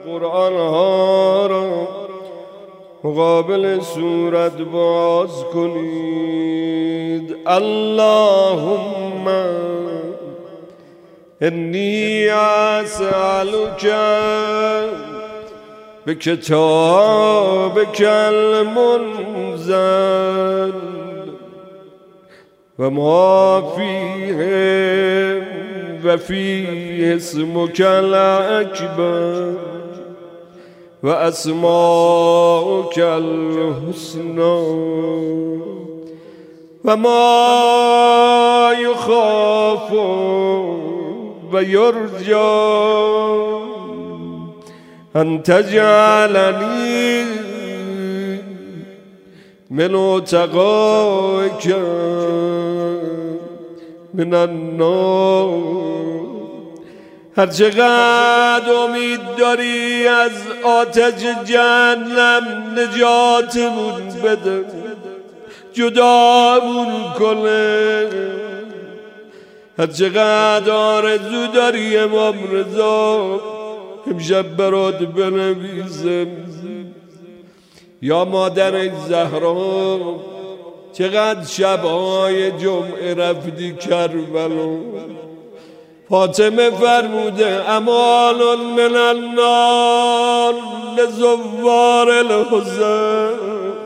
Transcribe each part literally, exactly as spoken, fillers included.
قرآن ها را مقابل صورت باز کنید. اللهم انی اسألک بکتابک المنزل و ما فیه و فیه اسمک الاکبر و اسماؤک الحسنی و ما یخاف و یرجا ان تجعلنی من اتقائک من النار. هر چقدر امید داری از آتش جهنم نجاتمون بده، جدامون کنه. هر چقدر آرزو داری امام رضا امشب برات بنویسم. یا مادر زهرا چقدر شبهای جمعه رفتی کربلا، فاطمه فرموده امان من النار لزوار الحسین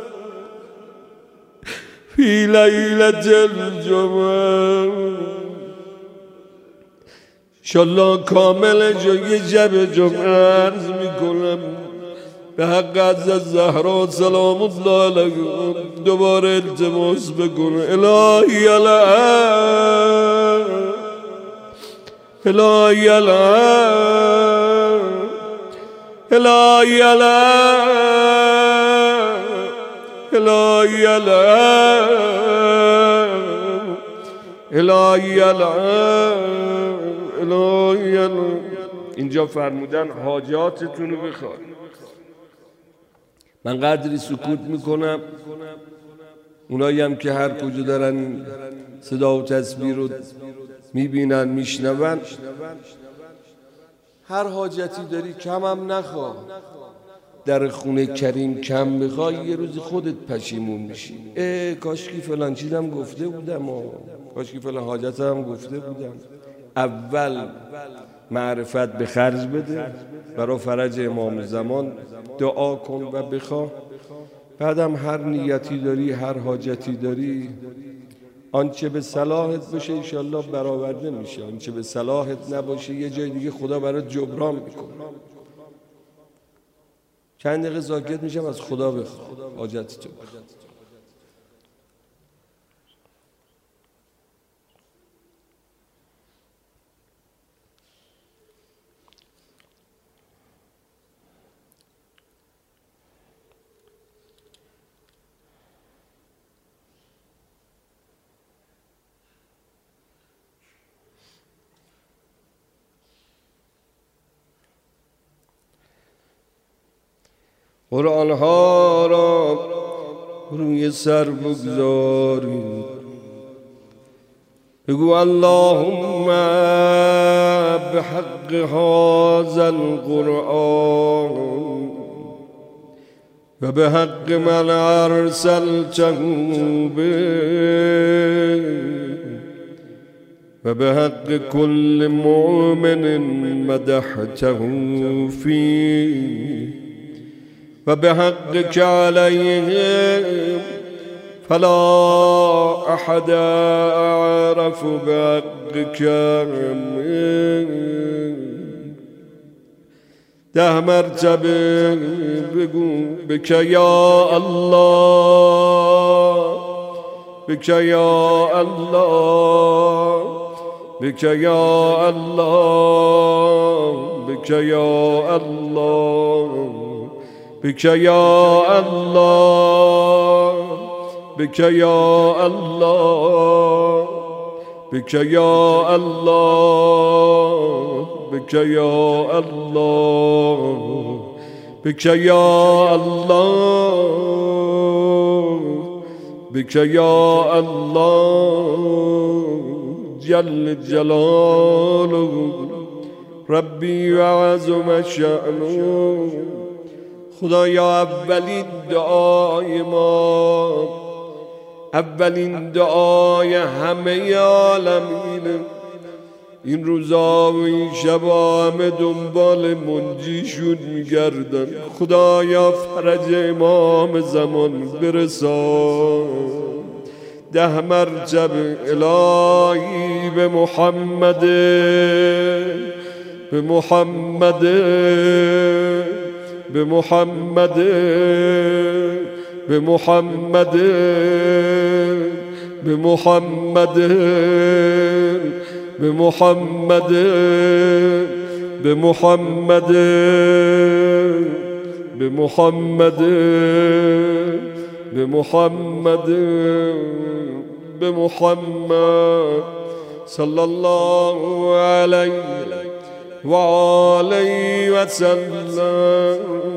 فی لیلة الجمعه. انشالله کامل جو یه شب جمعه عرض میکنم به حق حضرت زهرا سلام الله علیها دوباره التماس بکنه. الهی الان الهی الان الهی الان الهی الان الهی الان الهی الان. اینجا فرمودن حاجاتتون رو بخواد. من قدری سکوت میکنم، اونایی هم که هر کجا دارن صدا و تسبیح رو میبینن میشنون، هر حاجتی داری کم هم نخواه. در خونه کریم کم بخوای یه روز خودت پشیمون میشی. اه کاش که فلان چیزم گفته بودم و کاش که فلان حاجتم گفته بودم. اول معرفت به خرج بده، برای فرج امام زمان دعا کن و بخواه. بعدم هر نیتی داری، هر حاجتی داری، آنچه به صلاحت باشه انشالله برآورده میشه، آنچه به صلاحت نباشه یه جای دیگه خدا برات جبران میکنه. چند دقیقه ساکت میشم از خدا بخواه حاجتتو. قرآن ها را روی سر بگذارید، بگو اللهم بحق هذا القرآن و بحق من ارسلته به و بحق كل مؤمن مدحته فيه و بحقك عليهم فلا احد اعرف بحقك. ده مرتبه بگو بک یا الله، بک یا الله، بک یا الله، بک یا الله، بک یا الله، بک یا الله، بک یا الله، بک یا الله، بک یا الله، بک یا الله جل جلاله ربی و عظم شأنه. خدایا اولین دعای ما، اولین دعای همه عالمین، این روزا و این شبا همه دنبال منجیشون میگردن. خدایا فرج امام زمان برسان. ده مرتب الهی به محمد، به محمد، به محمد، به محمد، به محمد، به محمد، به محمد، به محمد، به محمد، به محمد صلی الله علیه و آله و سلم.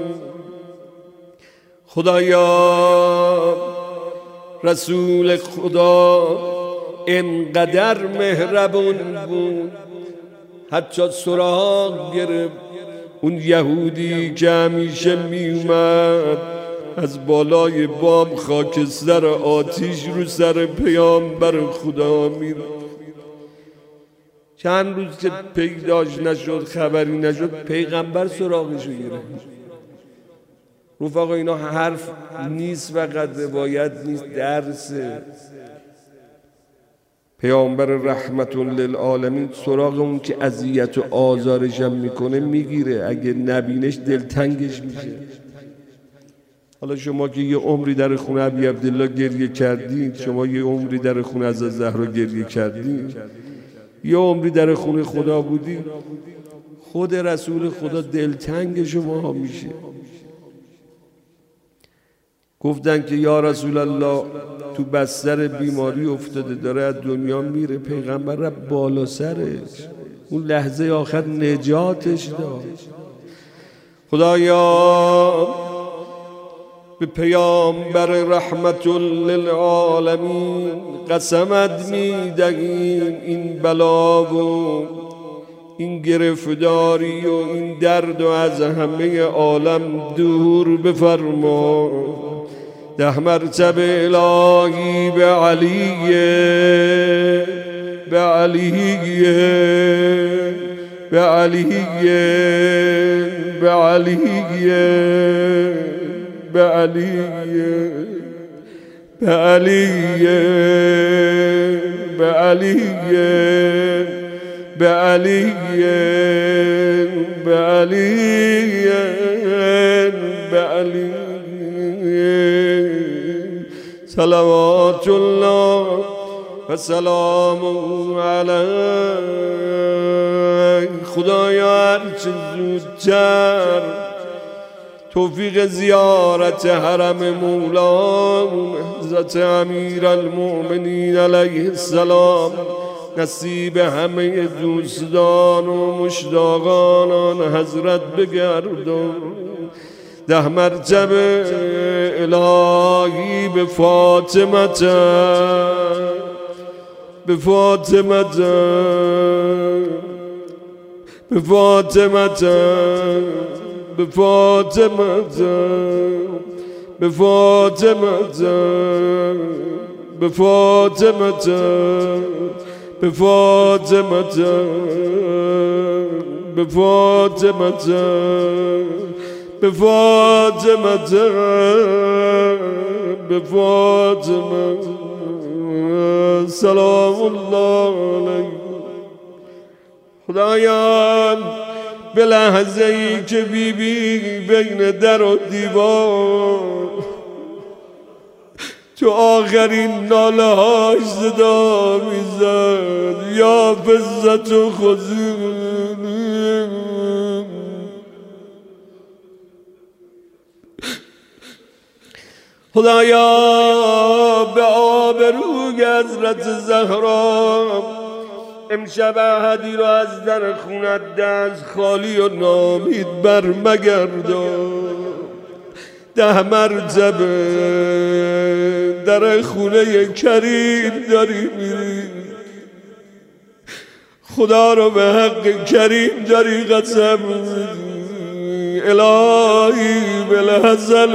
خدایا رسول خدا اینقدر مهربون بود حتی سراغ گرفت اون یهودی که همیشه می اومد از بالای بام خاکستر آتیش رو سر پیامبر خدا میره. چند روز که پیداش نشد، خبری نشد، پیغمبر سراغشو گرفت. رفقا اینا حرف نیست، فقط روایت نیست، درسه. پیامبر رحمت للعالمین سراغ اون که اذیت و آزارش هم میکنه میگیره، اگه نبینش دلتنگش میشه. حالا شما که یه عمری در خونه ابی عبدالله گریه کردید، شما یه عمری در خونه از زهرا گریه کردید، یه عمری در خونه خدا بودید، خود رسول خدا دلتنگ شما میشه. گفتن که یا رسول الله تو بستر بیماری افتاده، داره از دنیا میره. پیغمبر رفت بالا سرش، اون لحظه آخر نجاتش داد. خدایا به پیامبر رحمت للعالمین قسمت میدهیم این بلا و این گرفتاری و این درد و از همه عالم دور بفرما. ده مرتبه الهی به علیه، به علیه، به علیه، به علیه، به علیه، به علیه، به علیه، به علیه، به علیه، به علیه. صلوات الله و سلام علیه. خدایا هرچه زودتر توفیق زیارت حرم مولا حضرت امیر المؤمنین علیه السلام نصیب همه دوستان و مشتاقان آن حضرت بگردان. ده مرتبه الهی به فاطمه، به فاطمه، به فاطمه، به فاطمه، به فاطمه، به فاطمه، به فاطمه، به فاطمه، به فاطمه، به فاطمه سلام الله علیه. خدایا به لحظه ای که بی بی بین در و دیوار تو آخرین ناله هاش صدا میزد یا فزت و خزین، خدایا به آبروی حضرت زهرا امشب احدی رو از در خونت دست خالی و نامید بر مگردان. ده مرتبه در خونه کریم داری میری. خدا رو به حق کریم داری قسم میدی الهی بالحسن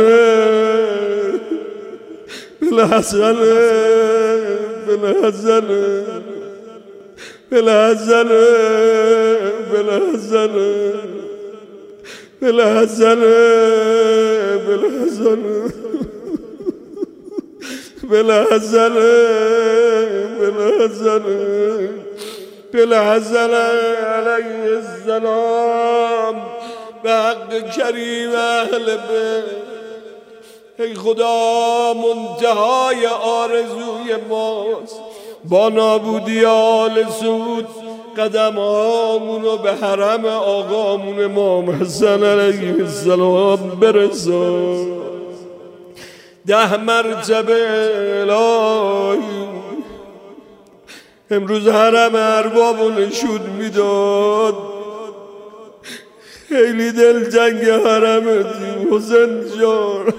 بالحسن بالحسن بالحسن بالحسن بالحسن بالحسن بالحسن بالحسن بالحسن علیه السلام به حق کریم اهل بیت. ای خدا منتهای آرزوی ماست با نابودی آل سعود قدم هامونو به حرم آقامون امام حسن علیه السلام برسان. ده مرتبه الهی امروز حرم اربابو نشون میداد. خیلی دلتنگ حرمتی حسین جان.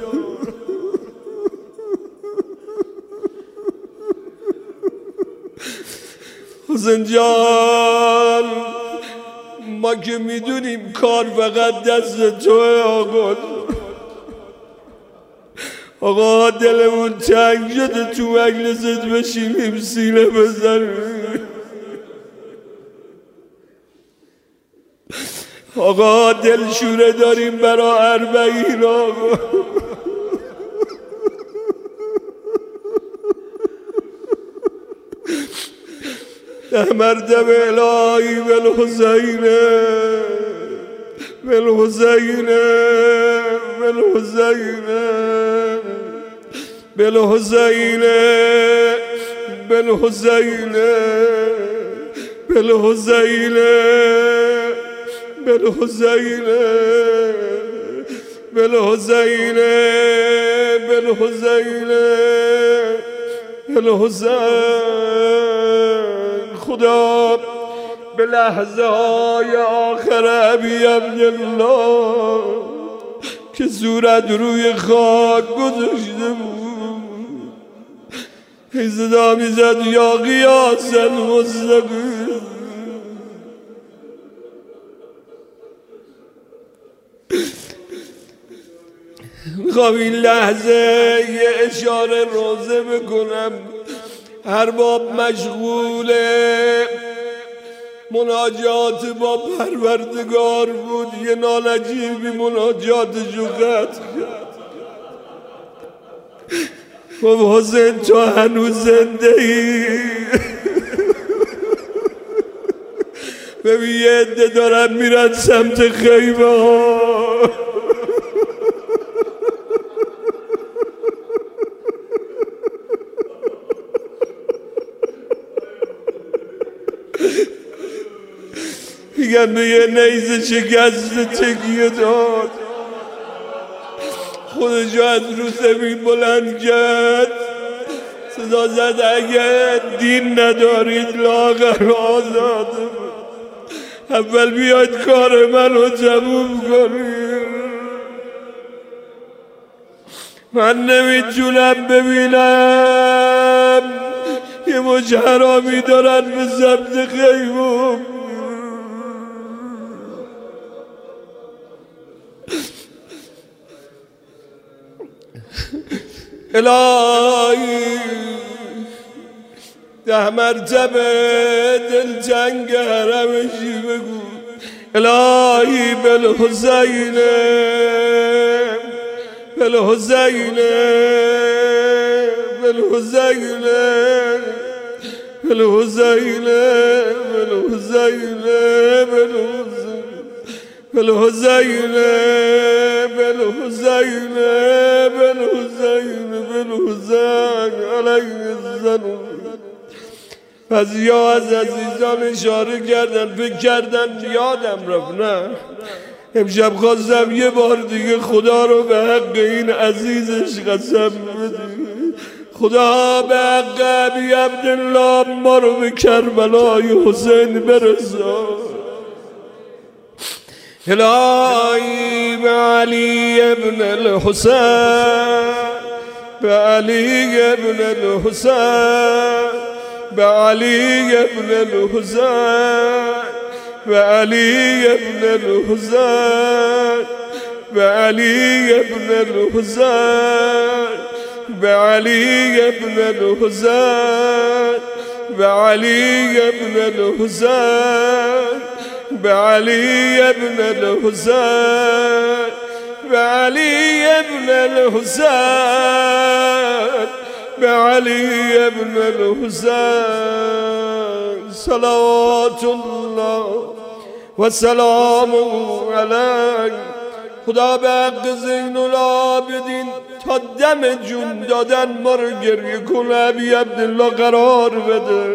حسین جان ما که میدونیم کار فقط دست توه آقا. آقا دلمون تنگ شده تو مجلست بشینیم سینه بزنیم. آقا دلشوره داریم برا اربعین آقا. ده مرتبه الهی بالحسین بالحسین بالحسین بالحسین بالحسین بالحسین بالحسین بالحسین بالحسین بالحسین. خدا به لحظه های آخر ابی عبدالله که صورت روی خاک گذاشته بود ای صدا میزد یا قیاس المستقیم. میخوام این لحظه یه اشاره روزه بکنم. هر باب مشغوله مناجات با پروردگار بود یه نانجیبی مناجاتشو قطع کرد. خب حسین تو هنوز زنده ای. ببین یه عده دارن میرن سمت خیمه ها. میگن به یه نیزه شکست تکیه داد خودشو از رو زمین بلند کرد صدا زد اگه دین ندارید لاغر آزاد اول بیاید کار منو تموم کنید. من نمیتونم ببینم یه مش حرامی دارن به سمت خیمه. الهی ده مرتبه دلتنگ حرمشی بگو الهی بالحسین بالحسین بالحسین بالحسین بالحسین بالحسین بالحسین بالحسین بالحسین علیه السلام. پس یا از عزیزان اشاره کردن فکر کردن یادم رفت. نه امشب خواستم یه بار دیگه خدا رو به حق این عزیزش قسم بدیم. خدا به حق ابی عبدالله ما رو به کربلای حسین برسان. الهی به علی ابن الحسین به علی ابن الحسین به علی ابن الحسین به علی ابن الحسین به علی ابن الحسین به علی ابن الحسین به علی ابن الحسین به علی ابن الحسین به علی ابن الحسین به علی ابن الحسین صلوات الله و سلام علیه. خدا به حق زین العابدین تا دم جون دادن ما رو گریه کنه، ابی عبدالله قرار بده،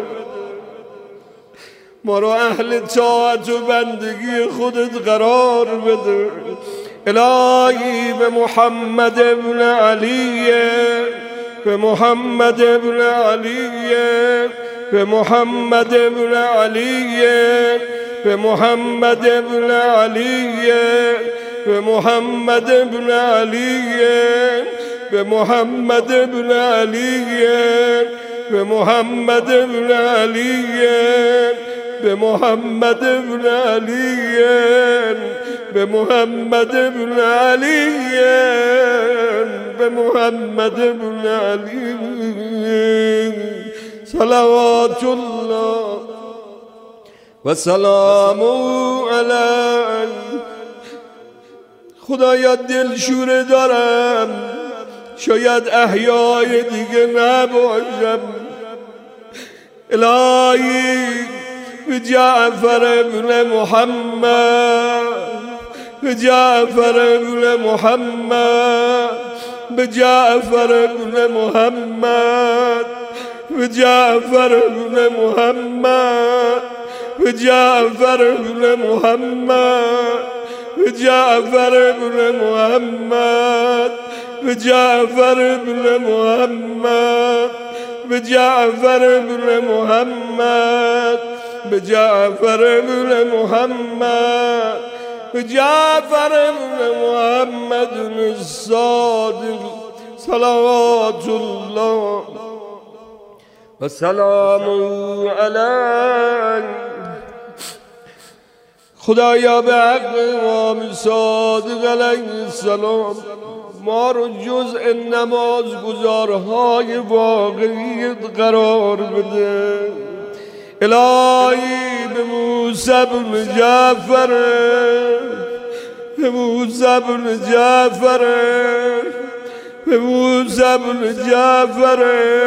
ما رو اهل طاعت و بندگی خودت قرار بده. الهی به محمد ابن علی به محمد ابن علی به محمد ابن علی به محمد ابن علی به محمد ابن علی به محمد ابن علی به محمد ابن علی به محمد ابن علی به محمد ابن علی به محمد ابن علی صلوات الله و سلام علیه. خدایا دلشوره دارم، شاید احیای دیگه نباشم. الهی به جعفر ابن محمد به جعفر ابن محمد به جعفر ابن محمد به جعفر ابن محمد به جعفر ابن محمد به جعفر ابن محمد به جعفر ابن محمد به جعفر ابن محمد به جعفر ابن محمد به جعفر ابن محمد الصادق صلوات الله و سلام علیه. خدایا به حق امام صادق علیه السلام ما رو جزء نمازگزارهای واقعیت قرار بده. الهی به موسی بن جعفر به موسی بن جعفر به موسی بن جعفر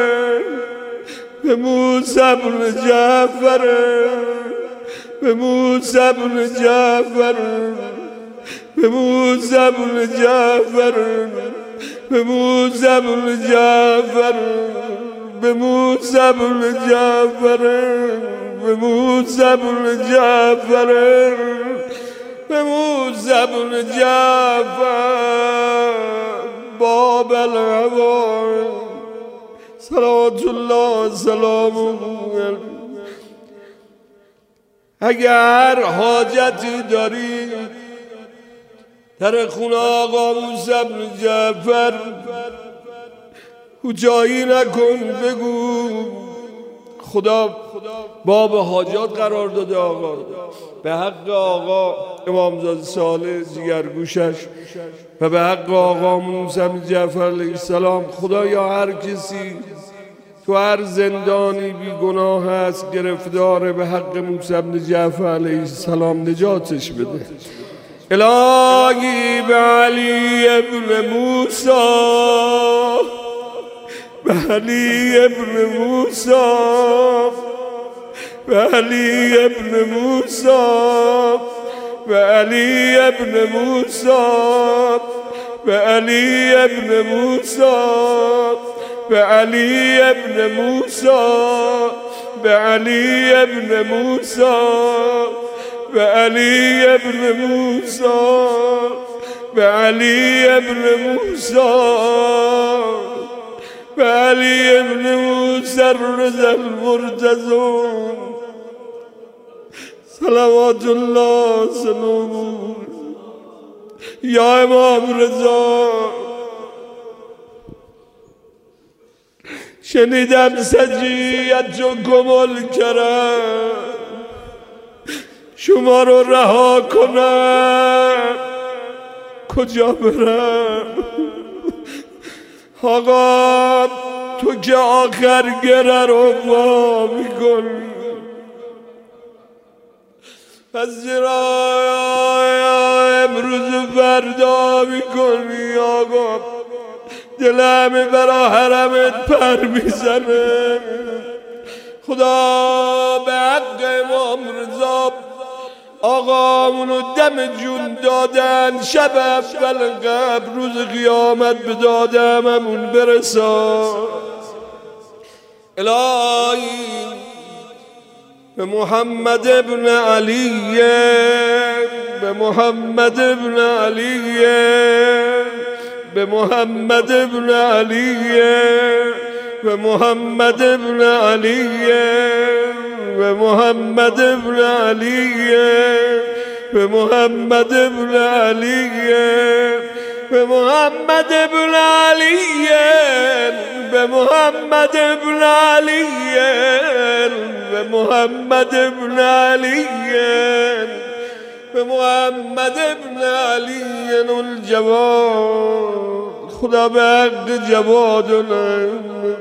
به موسی بن جعفر به موسی بن جعفر به موسی بن جعفر به موسی بن جعفر به موسی بن جعفر به موسی بن جعفر به موسی بن جعفر باب الهوى صلوات الله سلامه. اگر حاجتی داری در خونه آقا موسی بن جعفر کوتاهی نکن، بگو خدا باب حاجات قرار داده آقا. به حق آقا امامزاده صالح جگرگوشش و به حق آقا موسی بن جعفر علیه السلام، خدایا هر کسی تو هر زندانی بی گناه هست گرفتاره، به حق موسی بن جعفر علیه السلام نجاتش بده. الهی به علی ابن موسی به علی ابن موسی به علی ابن موسی به علی ابن موسی به علی ابن موسی به علی ابن موسی به علی ابن موسی به علی ابن موسی به علی ابن موسی به علی ابن موسی الرضا المرتضی صلوات الله سلامه. یا امام رضا شنیدم سجیت و گمل کرم شما رو رها کنم کجا برم؟ آقا تو که آخر گره رو وا میکنی پس چرا امروز فردا میکنی؟ آقا دلم برا حرمت پر میزنه. خدا به حق امام رضا آقامونو دم جون دادن شب اول قبل روز قیامت به دادممون برسان. الهی به محمد ابن علی به محمد ابن علی به محمد ابن علی به محمد ابن علی به محمد ابن علی به محمد ابن علی به محمد ابن علی به محمد ابن علی به محمد ابن علی به محمد ابن علی الجواد. خدا به حق جوادنا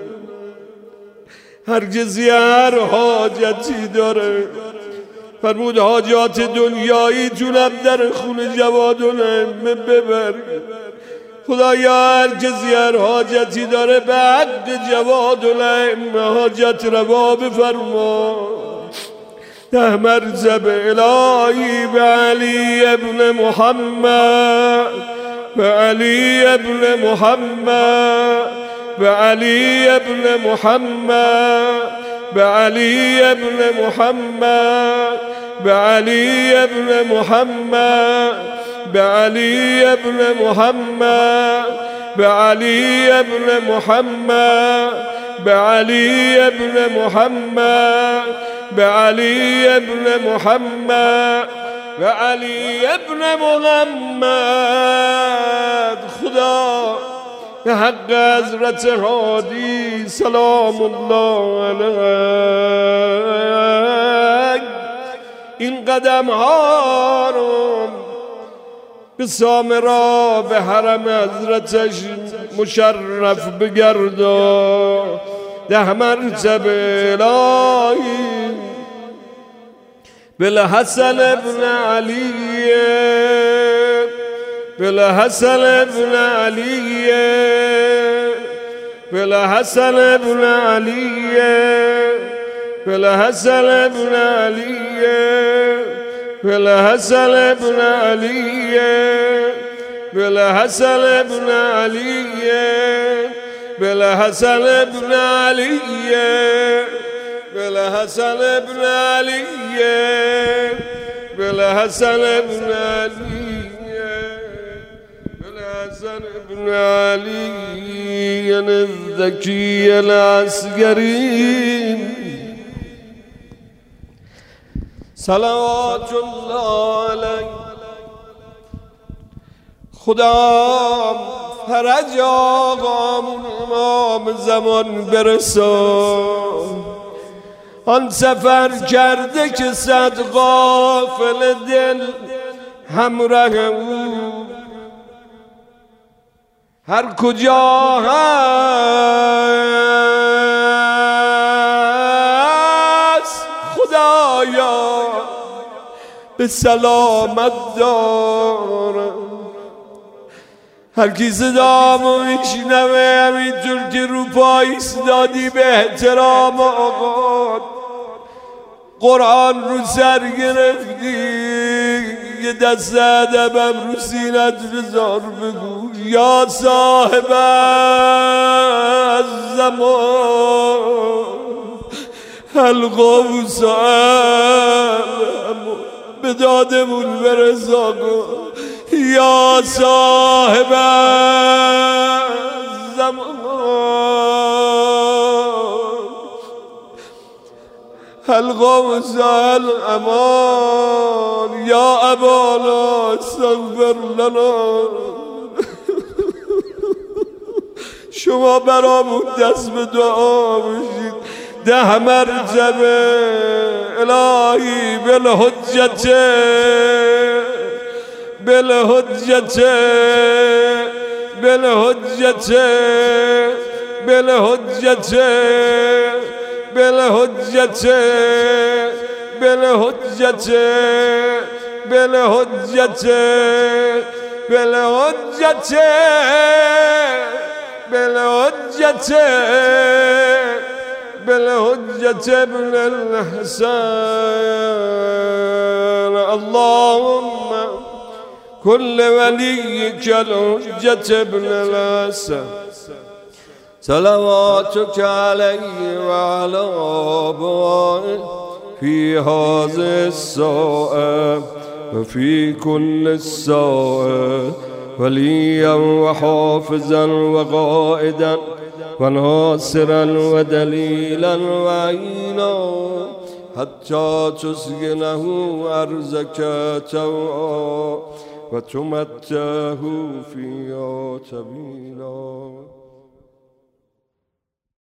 هر کسی هر حاجتی داره فرمود حاجات دنیایی تونم در خون جوادنا ببر. خدایا هر کسی هر حاجتی داره به حق جوادنا حاجت روا بفرما. ده مرتبه الهی به علی ابن محمد به علی ابن محمد به علی ابن محمد به علی ابن محمد به علی ابن محمد به علی ابن محمد به علی ابن محمد به علی ابن محمد به علی ابن محمد به علی ابن محمد. خدا به حق حضرت هادی سلام الله علیه این قدم ها رو به سامرا به حرم حضرتش مشرف بگردا. ده مرتبه الهی بالحسن ابن علی بالحسن ابن علی بالحسن ابن علی بالحسن ابن علی بالحسن ابن علی بالحسن ابن علی بالحسن ابن علی بالحسن ابن علی بالحسن ابن علی بالحسن ابن علی الذکی العسکری صلوات الله علیه. خدا فرج آقامون امام زمان برسان. آن سفر کرده که صد غافل دل همراه او هر کجا هست خدایا به سلامت دارم. هر کی صدامو میشنوه همینطور که رو پای ایستادی به احترام آقا قرآن رو سر گرفتی یه دست ادبم رو سینت بذار بگو یا صاحب الزمان الغوث به دادمون برسا کن یا صاحب الزمان الغوث الامان یا ابانا استغفر لنا. شما برامون دست به دعا بشید. ده مرتبه الهی بالحجت بالحجت بالحجت بالحجت بالحجت بالحجت بالحجت بالحجت بالحجت بالحجت ابن الحسن اللهم كل وليك الحجة ابن الحسن صلواتك عليه وعلى آبائه في هذه الساعة وفي كل الساعة وليا وحافظا وقائدا وناصرا ودليلا وعينا حتى تسكنه أرزك توعا وتمتعه فيها طويلا.